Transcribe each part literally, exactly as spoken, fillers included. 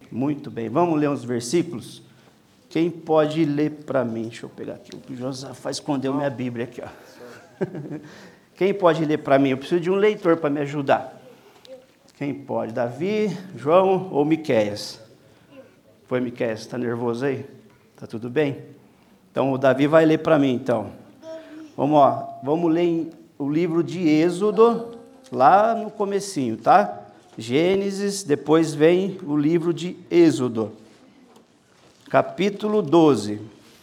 Muito bem, vamos ler uns versículos? Quem pode ler para mim? Deixa eu pegar aqui, o Josafá escondeu minha Bíblia aqui, ó. Quem pode ler para mim? Eu preciso de um leitor para me ajudar. Quem pode? Davi, João ou Miqueias? Foi, Miqueias, está nervoso aí? Tá tudo bem? Então o Davi vai ler para mim, então. Vamos, ó, vamos ler o livro de Êxodo, lá no comecinho, tá? Gênesis, depois vem o livro de Êxodo, capítulo doze.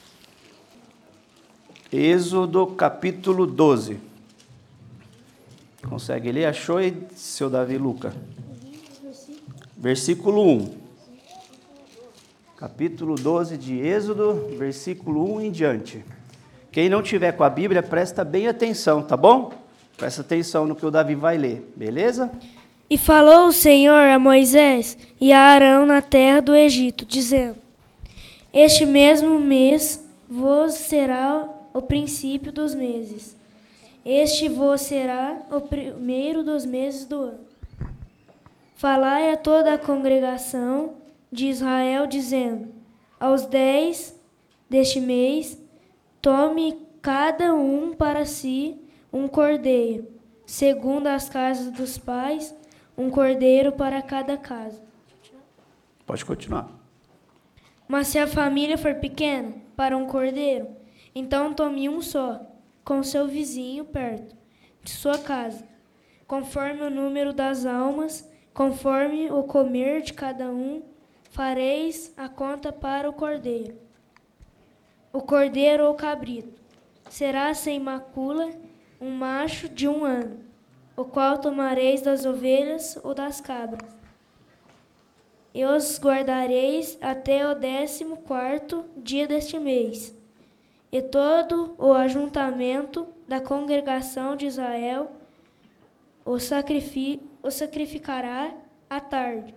Êxodo, capítulo doze. Consegue ler? Achou aí, seu Davi Luca? Versículo um. Capítulo doze de Êxodo, versículo um em diante. Quem não tiver com a Bíblia, presta bem atenção, tá bom? Presta atenção no que o Davi vai ler, beleza? E falou o Senhor a Moisés e a Arão na terra do Egito, dizendo: Este mesmo mês vos será o princípio dos meses. Este vos será o primeiro dos meses do ano. Falai a toda a congregação de Israel, dizendo: Aos dez deste mês, tome cada um para si um cordeiro, segundo as casas dos pais, um cordeiro para cada casa. Pode continuar. Mas se a família for pequena, para um cordeiro, então tome um só, com seu vizinho perto de sua casa, conforme o número das almas, conforme o comer de cada um, fareis a conta para o cordeiro. O cordeiro ou cabrito será sem macula, um macho de um ano, o qual tomareis das ovelhas ou das cabras. E os guardareis até o décimo quarto dia deste mês. E todo o ajuntamento da congregação de Israel o, sacrifi- o sacrificará à tarde.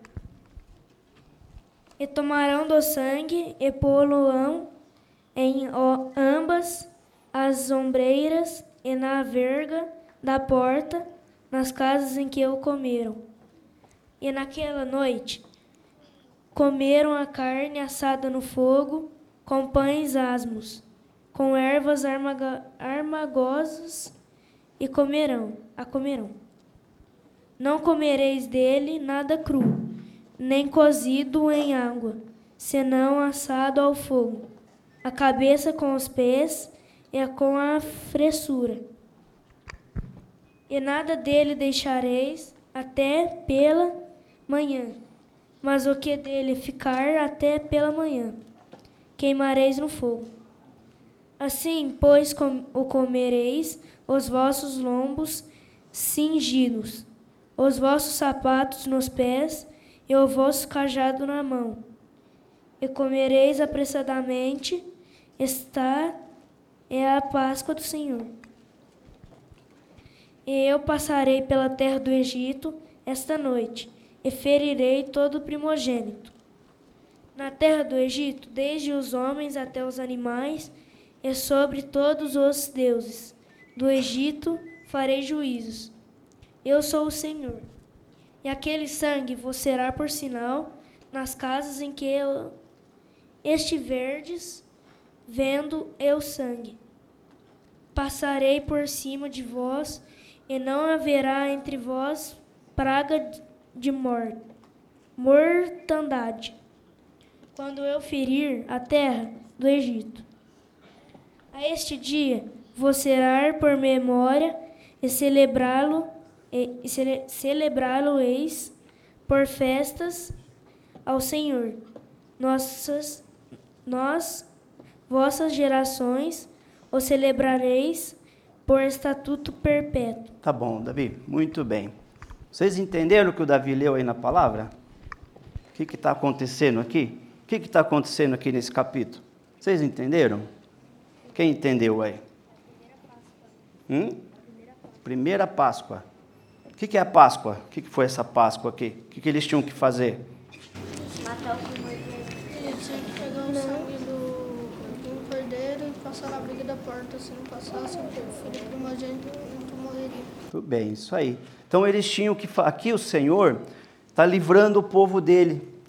E tomarão do sangue e pô-lo-ão em ambas as ombreiras e na verga da porta, nas casas em que o comeram. E naquela noite comeram a carne assada no fogo, com pães asmos, com ervas armaga- armagosas, e comerão, a comerão. Não comereis dele nada cru, nem cozido em água, senão assado ao fogo, a cabeça com os pés e com a fressura. E nada dele deixareis até pela manhã, mas o que dele ficar até pela manhã, queimareis no fogo. Assim, pois, com, o comereis os vossos lombos cingidos, os vossos sapatos nos pés e o vosso cajado na mão. E comereis apressadamente, esta é a Páscoa do Senhor. E eu passarei pela terra do Egito esta noite, e ferirei todo o primogênito. Na terra do Egito, desde os homens até os animais, e sobre todos os deuses do Egito farei juízos. Eu sou o Senhor. E aquele sangue vos será por sinal nas casas em que eu estiverdes, vendo eu sangue. Passarei por cima de vós, e não haverá entre vós praga de morte, mortandade, quando eu ferir a terra do Egito. A este dia vos será por memória, e celebrá-lo e, e cele, celebrá-lo-eis por festas ao Senhor. Nossas, nós, vossas gerações, o celebrareis por estatuto perpétuo. Tá bom, Davi, muito bem. Vocês entenderam o que o Davi leu aí na palavra? O que está acontecendo aqui? O que está acontecendo aqui nesse capítulo? Vocês entenderam? Quem entendeu aí? Hum? Primeira Páscoa. O que, que é a Páscoa? O que, que foi essa Páscoa aqui? O que, que eles tinham que fazer? Matar o cordeiro. Ele tinha que pegar o sangue do, do cordeiro e passar na briga da porta. Se não passasse, o filho primogênito morreria. Tudo bem, isso aí. Então eles tinham que... Aqui o Senhor está livrando o povo dele.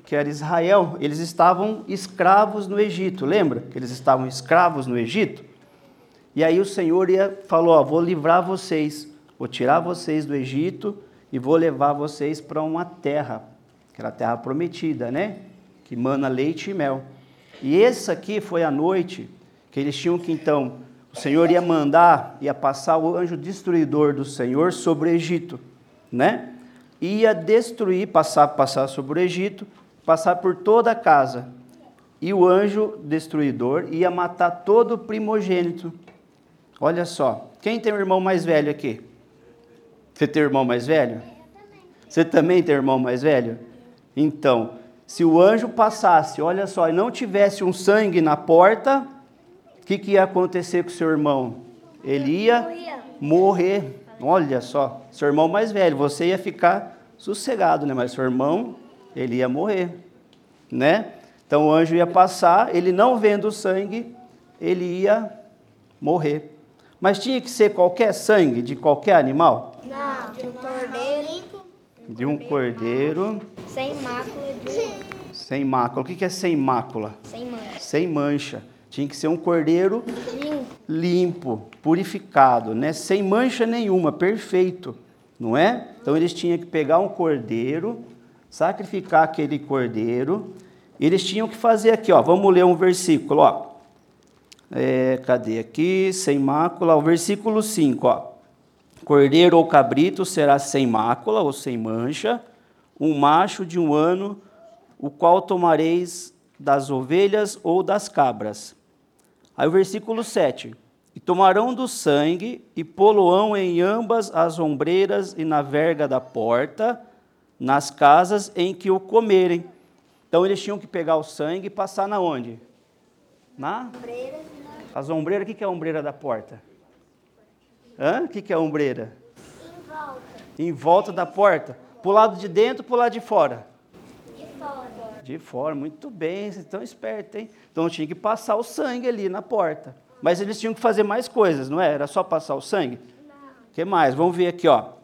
que era Israel, eles estavam escravos no Egito, lembra? Que eles estavam escravos no Egito? E aí o Senhor ia, falou, ó, vou livrar vocês, vou tirar vocês do Egito e vou levar vocês para uma terra, que era a terra prometida, né? Que mana leite e mel. E essa aqui foi a noite que eles tinham que, então, o Senhor ia mandar, ia passar o anjo destruidor do Senhor sobre o Egito, né? Ia destruir, passar, passar sobre o Egito, passar por toda a casa. E o anjo destruidor ia matar todo o primogênito. Olha só, quem tem um irmão mais velho aqui? Você tem um irmão mais velho? Você também tem um irmão mais velho? Então, se o anjo passasse, olha só, e não tivesse um sangue na porta, o que, que ia acontecer com o seu irmão? Ele ia morrer. Olha só, seu irmão mais velho, você ia ficar sossegado, né? Mas seu irmão, ele ia morrer, né? Então o anjo ia passar, ele não vendo o sangue, ele ia morrer. Mas tinha que ser qualquer sangue de qualquer animal? Não, de um cordeiro. De um cordeiro. Sem mácula. De... Sem mácula. O que é sem mácula? Sem mancha. Sem mancha. Tinha que ser um cordeiro Limpo. limpo, purificado, né? Sem mancha nenhuma, perfeito, não é? Então eles tinham que pegar um cordeiro, sacrificar aquele cordeiro. Eles tinham que fazer aqui, ó. Vamos ler um versículo, ó. É, cadê aqui? Sem mácula, o versículo cinco, ó. Cordeiro ou cabrito será sem mácula ou sem mancha, um macho de um ano, o qual tomareis das ovelhas ou das cabras. Aí o versículo sete. E tomarão do sangue e poloão em ambas as ombreiras e na verga da porta, nas casas em que o comerem. Então eles tinham que pegar o sangue e passar na onde? Na? As ombreiras, o que é a ombreira da porta? Hã? O que é a ombreira? Em volta. Em volta da porta. Para o lado de dentro, para o lado de fora? De fora. De fora, muito bem, vocês estão espertos, hein? Então tinha que passar o sangue ali na porta. Mas eles tinham que fazer mais coisas, não é? Era só passar o sangue? Não. O que mais? Vamos ver aqui, ó.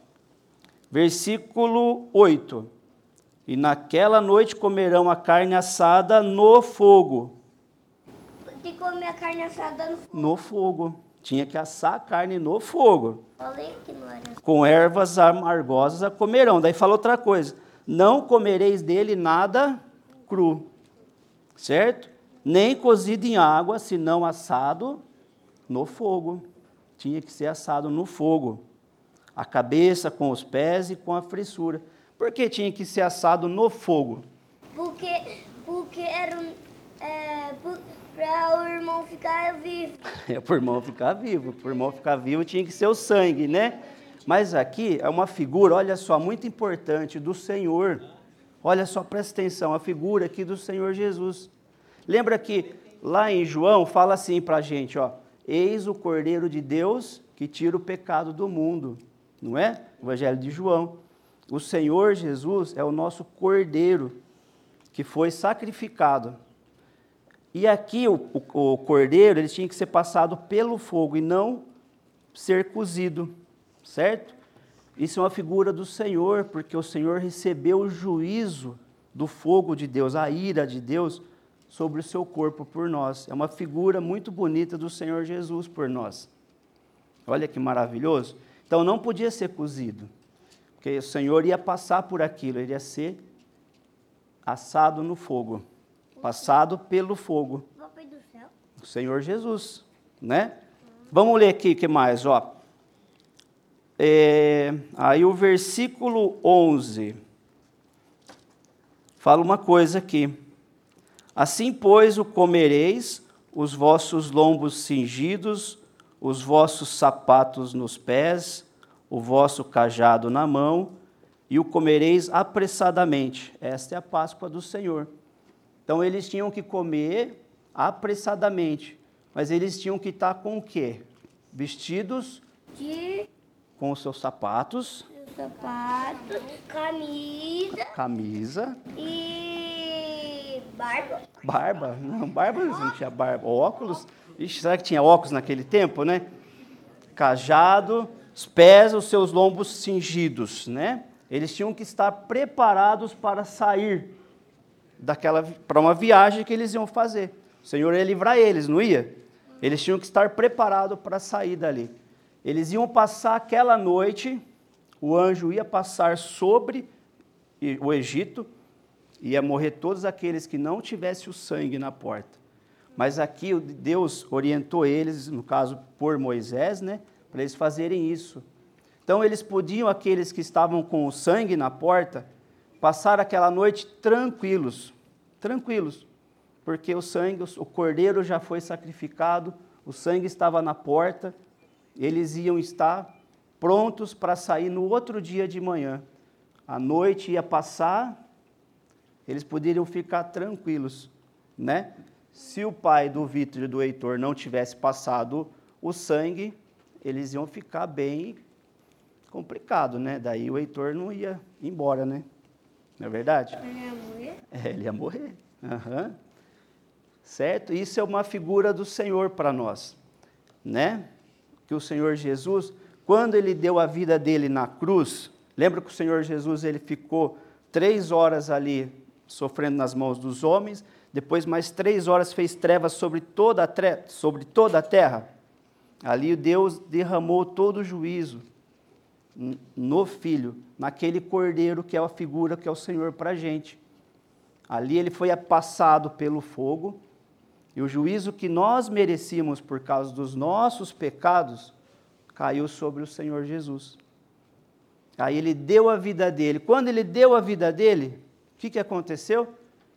Versículo oito. E naquela noite comerão a carne assada no fogo. De comer a carne assada no fogo. No fogo. Tinha que assar a carne no fogo. Falei que não era. Com ervas amargosas a comerão. Daí fala outra coisa. Não comereis dele nada cru. Certo? Nem cozido em água, senão assado no fogo. Tinha que ser assado no fogo. A cabeça com os pés e com a fressura. Por que tinha que ser assado no fogo? Porque, porque era um, é, para o irmão ficar vivo. É para o irmão ficar vivo. Para o irmão ficar vivo tinha que ser o sangue, né? Mas aqui é uma figura, olha só, muito importante do Senhor. Olha só, presta atenção, a figura aqui do Senhor Jesus. Lembra que lá em João fala assim para a gente, ó. Eis o Cordeiro de Deus que tira o pecado do mundo. Não é? Evangelho de João. O Senhor Jesus é o nosso Cordeiro que foi sacrificado. E aqui o, o, o Cordeiro, ele tinha que ser passado pelo fogo e não ser cozido. Certo? Isso é uma figura do Senhor, porque o Senhor recebeu o juízo do fogo de Deus, a ira de Deus sobre o seu corpo por nós. É uma figura muito bonita do Senhor Jesus por nós. Olha que maravilhoso. Então não podia ser cozido, porque o Senhor ia passar por aquilo, ele ia ser assado no fogo, passado pelo fogo. Papai do céu. O Senhor Jesus, né? Vamos ler aqui o que mais, ó. É, aí o versículo onze fala uma coisa aqui. Assim, pois, o comereis, os vossos lombos cingidos, os vossos sapatos nos pés, o vosso cajado na mão, e o comereis apressadamente. Esta é a Páscoa do Senhor. Então, eles tinham que comer apressadamente, mas eles tinham que estar com o quê? Vestidos De com os seus sapatos, sapato, camisa camisa, e barba. barba, não, barba não tinha barba, óculos, ixi, será que tinha óculos naquele tempo, né? Cajado, os pés, os seus lombos cingidos, né? Eles tinham que estar preparados para sair daquela para uma viagem que eles iam fazer. O Senhor ia livrar eles, não ia? Eles tinham que estar preparados para sair dali. Eles iam passar aquela noite, o anjo ia passar sobre o Egito, ia morrer todos aqueles que não tivessem o sangue na porta. Mas aqui Deus orientou eles, no caso por Moisés, né, para eles fazerem isso. Então eles podiam, aqueles que estavam com o sangue na porta, passar aquela noite tranquilos, tranquilos, porque o sangue, o cordeiro já foi sacrificado, o sangue estava na porta, eles iam estar prontos para sair no outro dia de manhã. A noite ia passar, eles poderiam ficar tranquilos, né? Se o pai do Vitor e do Heitor não tivesse passado o sangue, eles iam ficar bem complicado, né? Daí o Heitor não ia embora, né? Não é verdade? Ele ia morrer? É, ele ia morrer. Uhum. Certo? Isso é uma figura do Senhor para nós, né? Que o Senhor Jesus, quando ele deu a vida dele na cruz, lembra que o Senhor Jesus ele ficou três horas ali sofrendo nas mãos dos homens, depois mais três horas fez trevas sobre toda a, tre- sobre toda a terra. Ali Deus derramou todo o juízo no Filho, naquele cordeiro que é a figura que é o Senhor para a gente. Ali ele foi passado pelo fogo, e o juízo que nós merecíamos por causa dos nossos pecados, caiu sobre o Senhor Jesus. Aí ele deu a vida dele. Quando ele deu a vida dele, o que, que aconteceu?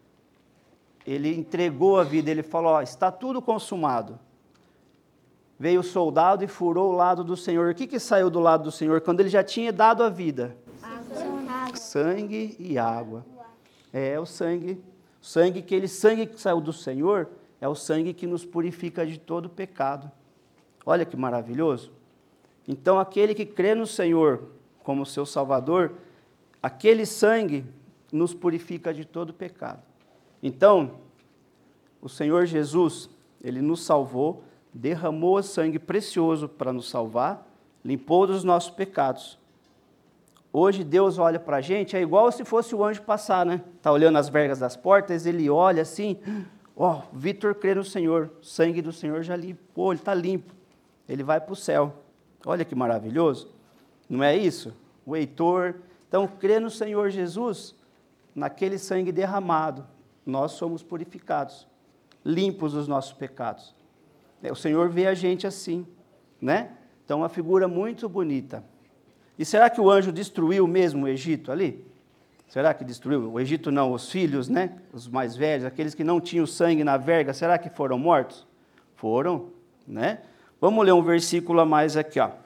Ele entregou a vida, ele falou, ó, está tudo consumado. Veio o soldado e furou o lado do Senhor. O que, que saiu do lado do Senhor? Quando ele já tinha dado a vida? Água. Sangue e água. É o sangue. O sangue, aquele sangue que saiu do Senhor, é o sangue que nos purifica de todo pecado. Olha que maravilhoso. Então, aquele que crê no Senhor como seu Salvador, aquele sangue nos purifica de todo pecado. Então, o Senhor Jesus, ele nos salvou, derramou o sangue precioso para nos salvar, limpou dos nossos pecados. Hoje Deus olha para a gente, é igual se fosse o anjo passar, né? Está olhando as vergas das portas, ele olha assim, ó, oh, Vitor crê no Senhor, o sangue do Senhor já limpou, ele está limpo, ele vai para o céu. Olha que maravilhoso, não é isso? O Heitor, então crê no Senhor Jesus, naquele sangue derramado, nós somos purificados, limpos dos nossos pecados. O Senhor vê a gente assim, né? Então, uma figura muito bonita. E será que o anjo destruiu mesmo o Egito ali? Será que destruiu? O Egito não, os filhos, né? Os mais velhos, aqueles que não tinham sangue na verga, será que foram mortos? Foram, né? Vamos ler um versículo a mais aqui, ó.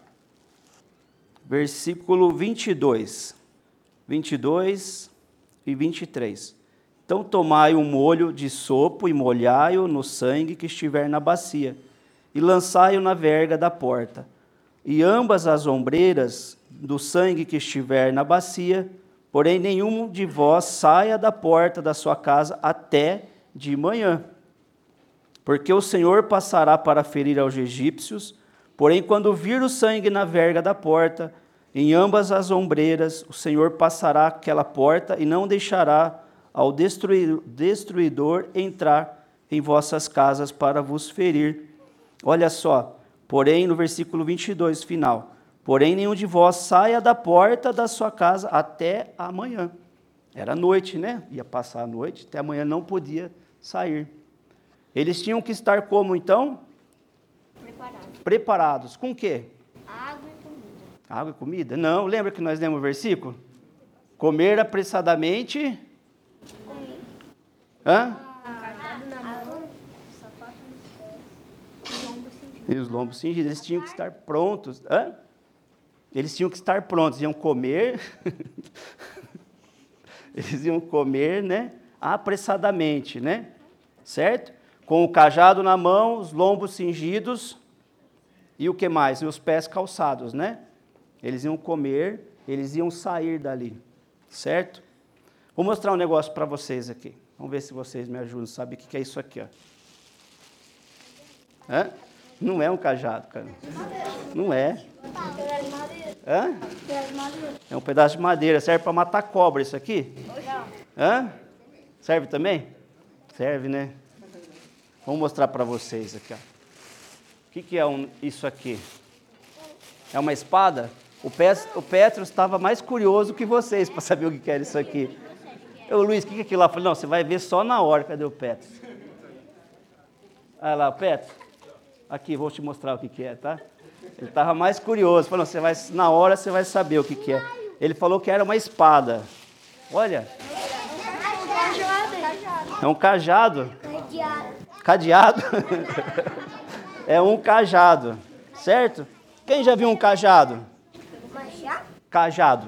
Versículo vinte e dois. vinte e dois e vinte e três. Então, tomai um molho de sopo e molhai-o no sangue que estiver na bacia, e lançai-o na verga da porta. E ambas as ombreiras do sangue que estiver na bacia, porém nenhum de vós saia da porta da sua casa até de manhã. Porque o Senhor passará para ferir aos egípcios, porém quando vir o sangue na verga da porta, em ambas as ombreiras, o Senhor passará aquela porta e não deixará ao destruidor entrar em vossas casas para vos ferir. Olha só, porém, no versículo vinte e dois, final, porém nenhum de vós saia da porta da sua casa até amanhã. Era noite, né? Ia passar a noite, até amanhã não podia sair. Eles tinham que estar como, então? Preparados. Preparados. Com o quê? Água e comida. Água e comida? Não, lembra que nós lemos o versículo? Comer apressadamente... Hã? Cajado na mão, sapato nos pés, lombos cingidos. E os lombos cingidos, eles tinham que estar prontos. Hã? Eles tinham que estar prontos, iam comer, eles iam comer, né, apressadamente, né, certo? Com o cajado na mão, os lombos cingidos, e o que mais? E os pés calçados, né? Eles iam comer, eles iam sair dali, certo? Vou mostrar um negócio para vocês aqui. Vamos ver se vocês me ajudam. Sabe o que é isso aqui, ó? Hã? Não é um cajado, cara. Não é. Hã? É um pedaço de madeira. Serve para matar cobra isso aqui? Hã? Serve também? Serve, né? Vamos mostrar para vocês aqui, ó. O que, que é um, isso aqui? É uma espada? O, Pet, o Petros estava mais curioso que vocês para saber o que, que era isso aqui. Eu, Luiz, o que, que é aquilo lá? Eu falei, não, você vai ver só na hora. Cadê o Petros? Olha lá, Petros. Aqui, vou te mostrar o que, que é, tá? Ele estava mais curioso. Falou, você vai, na hora você vai saber o que, que é. Ele falou que era uma espada. Olha. É um cajado. Cadeado. É um cajado. Certo? Quem já viu um cajado? Cajado.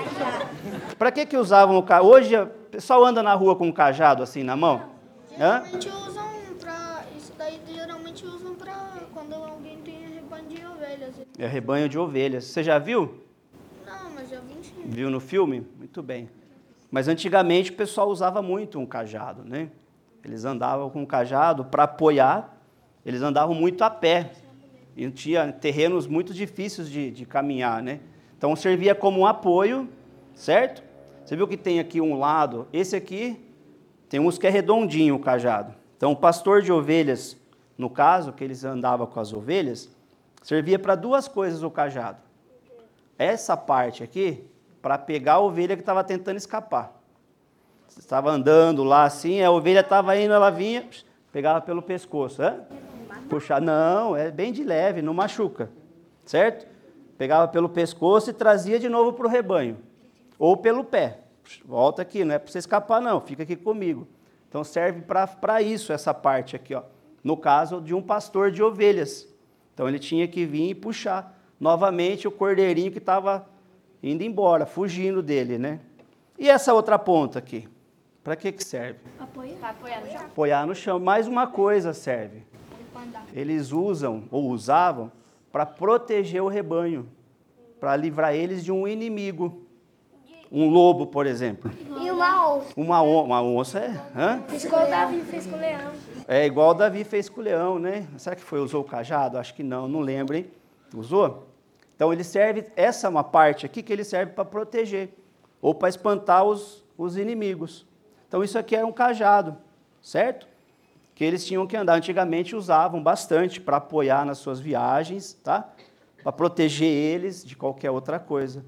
Para que que usavam o cajado? Hoje o pessoal anda na rua com um cajado assim na mão? Geralmente usam para... Isso daí geralmente usam para quando alguém tem rebanho de ovelhas. É rebanho de ovelhas. Você já viu? Não, mas já vi sim. Viu no filme? Muito bem. Mas antigamente o pessoal usava muito um cajado, né? Eles andavam com um cajado para apoiar, eles andavam muito a pé. E tinha terrenos muito difíceis de, de caminhar, né? Então servia como um apoio, certo? Você viu que tem aqui um lado, esse aqui, tem uns que é redondinho o cajado. Então o pastor de ovelhas, no caso, que eles andavam com as ovelhas, servia para duas coisas o cajado. Essa parte aqui, para pegar a ovelha que estava tentando escapar. Você estava andando lá assim, a ovelha estava indo, ela vinha, pegava pelo pescoço. Hã? Puxar, não, é bem de leve, não machuca, certo? Pegava pelo pescoço e trazia de novo para o rebanho. Ou pelo pé. Volta aqui, não é para você escapar não, fica aqui comigo. Então serve para isso essa parte aqui, ó. No caso de um pastor de ovelhas. Então ele tinha que vir e puxar novamente o cordeirinho que estava indo embora, fugindo dele, né? E essa outra ponta aqui? Para que que serve? Apoiar. Apoiar no chão. Apoiar no chão. Mais uma coisa serve. Eles usam, ou usavam, para proteger o rebanho, para livrar eles de um inimigo. Um lobo, por exemplo. E uma onça. Uma, on uma onça é... Hã? Fez igual o Davi fez com o leão. É igual o Davi fez com o leão, né? Será que foi, usou o cajado? Acho que não, não lembro, hein? Usou? Então ele serve, essa é uma parte aqui que ele serve para proteger, ou para espantar os, os inimigos. Então isso aqui era um cajado, certo? Que eles tinham que andar. Antigamente usavam bastante para apoiar nas suas viagens, tá? Para proteger eles de qualquer outra coisa.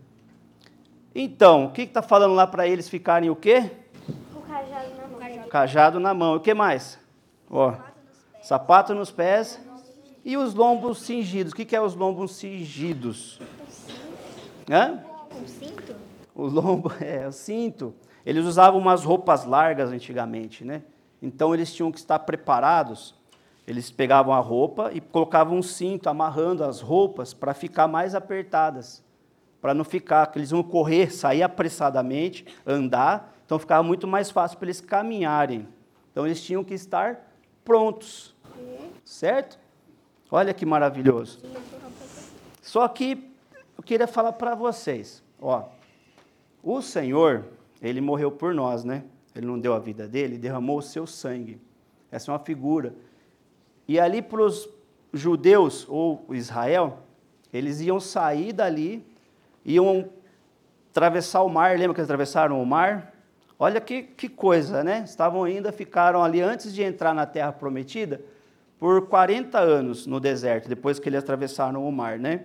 Então, o que está falando lá para eles ficarem o quê? Com o cajado na mão. Cajado na mão. E o que mais? Ó, sapato nos pés e os lombos cingidos. O que, que é os lombos cingidos? Hã? Um cinto? O lombo, é, o cinto. Eles usavam umas roupas largas antigamente, né? Então eles tinham que estar preparados. Eles pegavam a roupa e colocavam um cinto, amarrando as roupas para ficar mais apertadas. Para não ficar, que eles iam correr, sair apressadamente, andar. Então ficava muito mais fácil para eles caminharem. Então eles tinham que estar prontos. Certo? Olha que maravilhoso. Só que eu queria falar para vocês. Ó, o Senhor, Ele morreu por nós, né? Ele não deu a vida dele, derramou o seu sangue. Essa é uma figura. E ali para os judeus, ou Israel, eles iam sair dali, iam atravessar o mar. Lembra que eles atravessaram o mar? Olha que, que coisa, né? Estavam ainda, ficaram ali antes de entrar na Terra Prometida, por quarenta anos no deserto, depois que eles atravessaram o mar, né?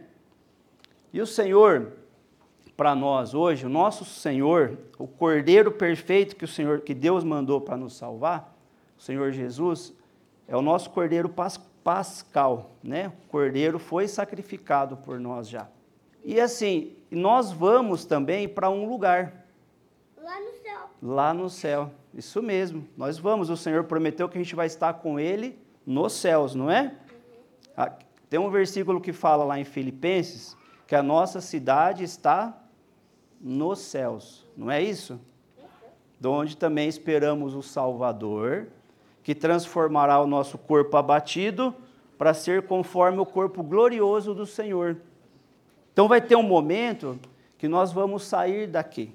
E o Senhor, para nós hoje, o nosso Senhor, o Cordeiro perfeito que o Senhor, que Deus mandou para nos salvar, o Senhor Jesus, é o nosso Cordeiro pas, pascal, né? O Cordeiro foi sacrificado por nós já. E assim, nós vamos também para um lugar. Lá no céu. Lá no céu, isso mesmo. Nós vamos, o Senhor prometeu que a gente vai estar com Ele nos céus, não é? Uhum. Tem um versículo que fala lá em Filipenses, que a nossa cidade está nos céus, não é isso? De onde também esperamos o Salvador, que transformará o nosso corpo abatido para ser conforme o corpo glorioso do Senhor. Então vai ter um momento que nós vamos sair daqui.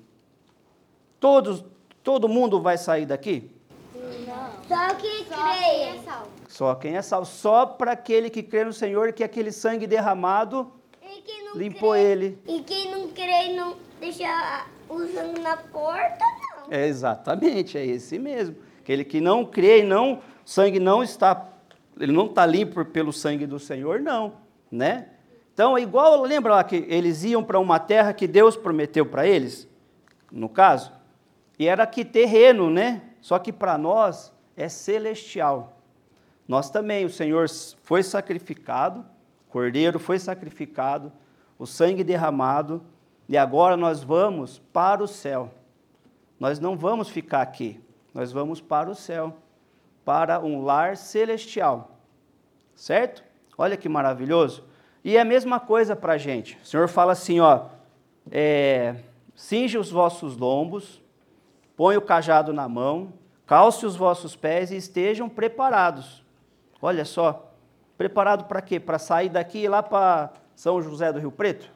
Todos, todo mundo vai sair daqui? Não. Só que crê. Só quem é salvo. Só para aquele que crê no Senhor, que aquele sangue derramado limpou crê, ele. E quem não crê não deixa o sangue na porta, não. É, exatamente, é esse mesmo. Aquele que não crê e não, o sangue não está, ele não está limpo pelo sangue do Senhor, não, né? Então, é igual, lembra lá que eles iam para uma terra que Deus prometeu para eles, no caso? E era aqui terreno, né? Só que para nós é celestial. Nós também, o Senhor foi sacrificado, o Cordeiro foi sacrificado, o sangue derramado, e agora nós vamos para o céu. Nós não vamos ficar aqui, nós vamos para o céu, para um lar celestial, certo? Olha que maravilhoso. E é a mesma coisa para a gente. O Senhor fala assim, ó, é, cinge os vossos lombos, põe o cajado na mão, calce os vossos pés e estejam preparados. Olha só, preparado para quê? Para sair daqui e ir lá para São José do Rio Preto?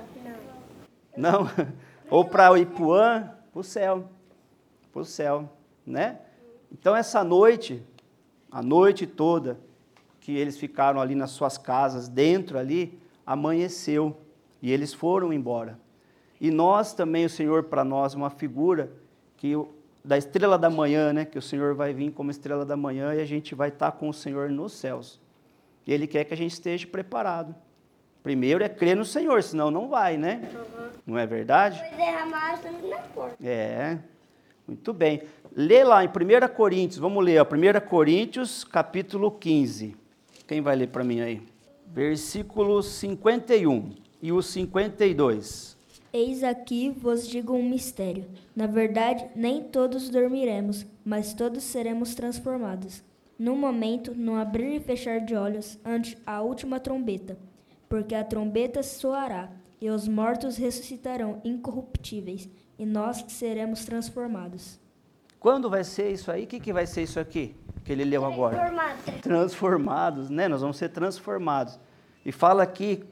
Não. Não? Ou para o Ipuã? Para o céu. Para o céu, né? Então, essa noite, a noite toda, que eles ficaram ali nas suas casas, dentro ali, amanheceu, e eles foram embora. E nós também, o Senhor para nós, uma figura que, da estrela da manhã, né? Que o Senhor vai vir como estrela da manhã e a gente vai estar com o Senhor nos céus. E Ele quer que a gente esteja preparado. Primeiro é crer no Senhor, senão não vai, né? Uhum. Não é verdade? Foi derramar sangue na porta. É, muito bem. Lê lá em primeira Coríntios, vamos ler, ó, primeira Coríntios, capítulo quinze. Quem vai ler para mim aí? Versículo cinquenta e um e o cinquenta e dois. Eis aqui vos digo um mistério. Na verdade, nem todos dormiremos, mas todos seremos transformados. Num momento, num abrir e fechar de olhos, ante a última trombeta. Porque a trombeta soará, e os mortos ressuscitarão incorruptíveis, e nós seremos transformados. Quando vai ser isso aí? O que, que vai ser isso aqui, que ele leu agora? Transformados. Transformados, né? Nós vamos ser transformados. E fala aqui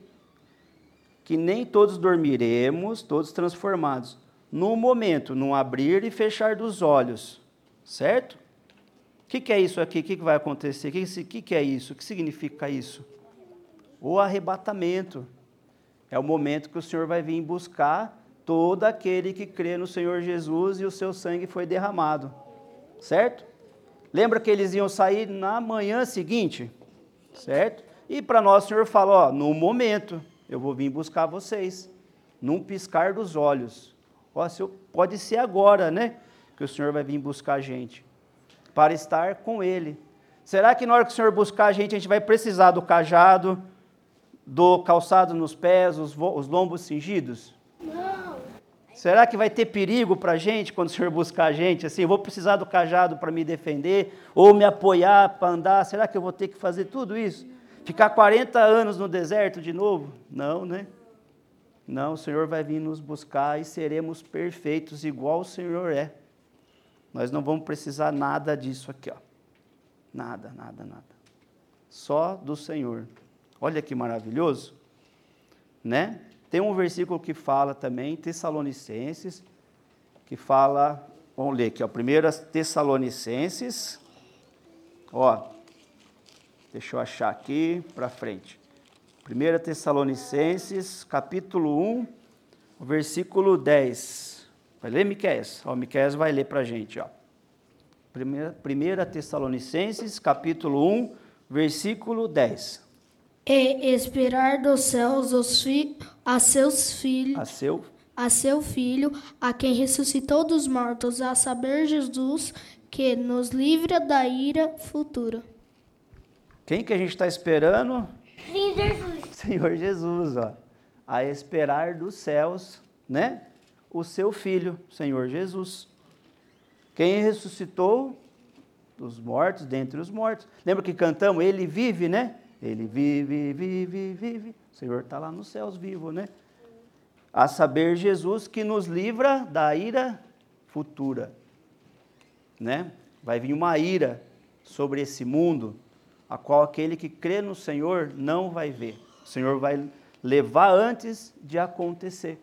que nem todos dormiremos, todos transformados. No momento, num abrir e fechar dos olhos, certo? O que, que é isso aqui? O que, que vai acontecer? O que, que, que é isso? O que significa isso? O arrebatamento. É o momento que o Senhor vai vir buscar todo aquele que crê no Senhor Jesus e o seu sangue foi derramado. Certo? Lembra que eles iam sair na manhã seguinte? Certo? E para nós o Senhor fala, ó, no momento, eu vou vir buscar vocês. Num piscar dos olhos. Ó, pode ser agora, né? Que o Senhor vai vir buscar a gente. Para estar com Ele. Será que na hora que o Senhor buscar a gente, a gente vai precisar do cajado, do calçado nos pés, os, os lombos cingidos? Não. Será que vai ter perigo para a gente quando o Senhor buscar a gente? Assim, eu vou precisar do cajado para me defender, ou me apoiar para andar? Será que eu vou ter que fazer tudo isso? Ficar quarenta anos no deserto de novo? Não, né? Não, o Senhor vai vir nos buscar e seremos perfeitos igual o Senhor é. Nós não vamos precisar nada disso aqui, ó. Nada, nada, nada. Só do Senhor. Olha que maravilhoso, né? Tem um versículo que fala também, Tessalonicenses, que fala, vamos ler aqui, ó, primeiro Tessalonicenses, ó, deixa eu achar aqui para frente. primeiro Tessalonicenses, capítulo um, versículo dez. Vai ler, Miqueias? Ó, Miqueias vai ler para a gente, ó. primeiro Tessalonicenses, capítulo um, versículo dez. E esperar dos céus os fi a seus filhos, A seu a seu filho, a quem ressuscitou dos mortos, a saber Jesus, que nos livra da ira futura. Quem que a gente está esperando? Sim, Jesus. Senhor Jesus, ó. A esperar dos céus, né? O seu Filho, Senhor Jesus. Quem ressuscitou dos mortos, dentre os mortos. Lembra que cantamos? Ele vive, né? Ele vive, vive, vive. O Senhor está lá nos céus vivo, né? A saber, Jesus que nos livra da ira futura, né? Vai vir uma ira sobre esse mundo, a qual aquele que crê no Senhor não vai ver. O Senhor vai levar antes de acontecer,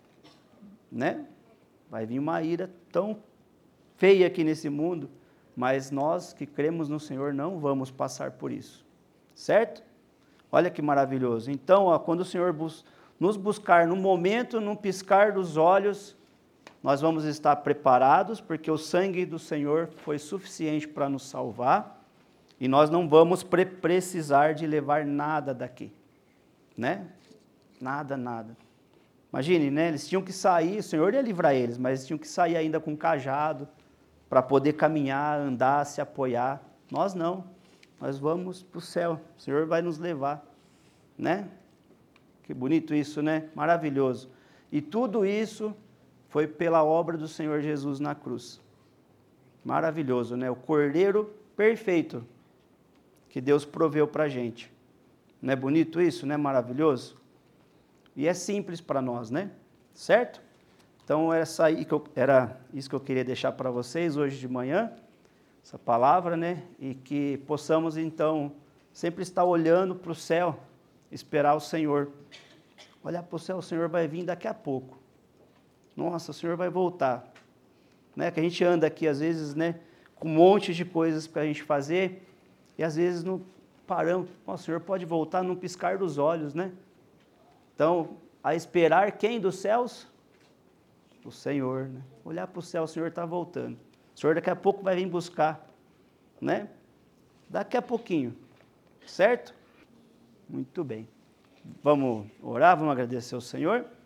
né? Vai vir uma ira tão feia aqui nesse mundo, mas nós que cremos no Senhor não vamos passar por isso. Certo? Olha que maravilhoso. Então, ó, quando o Senhor bus- nos buscar no momento, num piscar dos olhos, nós vamos estar preparados, porque o sangue do Senhor foi suficiente para nos salvar, e nós não vamos pre- precisar de levar nada daqui, né? Nada, nada. Imagine, né? Eles tinham que sair, o Senhor ia livrar eles, mas eles tinham que sair ainda com cajado, para poder caminhar, andar, se apoiar. Nós não, nós vamos para o céu, o Senhor vai nos levar, né? Que bonito isso, né? Maravilhoso. E tudo isso foi pela obra do Senhor Jesus na cruz. Maravilhoso, né? O Cordeiro perfeito que Deus proveu para a gente. Não é bonito isso, né? Maravilhoso? E é simples para nós, né? Certo? Então, essa aí que eu, era isso que eu queria deixar para vocês hoje de manhã, essa palavra, né? E que possamos, então, sempre estar olhando para o céu, esperar o Senhor. Olhar para o céu, o Senhor vai vir daqui a pouco. Nossa, o Senhor vai voltar. Né? Que a gente anda aqui, às vezes, né? Com um monte de coisas para a gente fazer, e às vezes não paramos. Nossa, o Senhor pode voltar num piscar dos olhos, né? Então, a esperar quem dos céus? O Senhor, né? Olhar para o céu, o Senhor está voltando. O Senhor daqui a pouco vai vir buscar, né? Daqui a pouquinho, certo? Muito bem. Vamos orar, vamos agradecer ao Senhor.